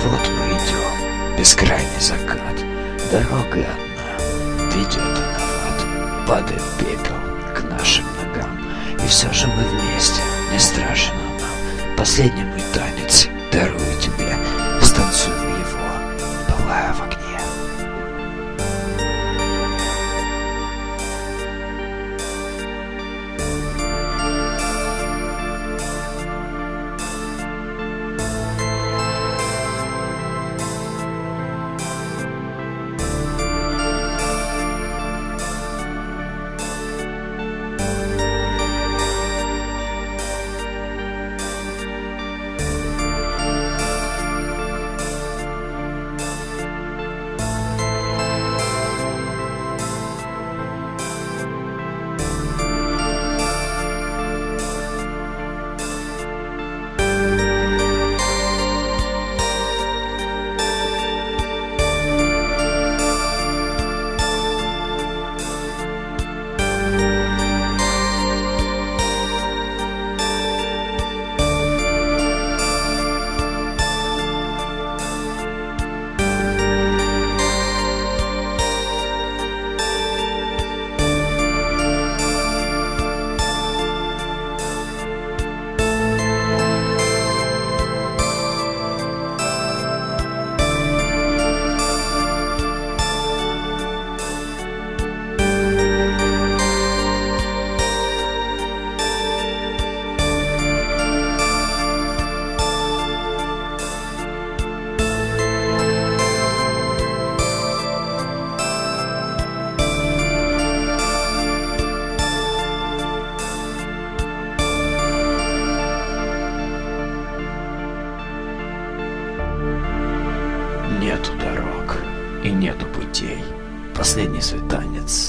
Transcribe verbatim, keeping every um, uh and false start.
Вот мы идем, бескрайний закат, дорога одна, ведет она в ад. Падает пепел к нашим ногам, и все же мы вместе, не страшно нам. Последний мой танец дарую тебе, станцуем его, пылая в огне. Нету дорог и нету путей. Последний свой танец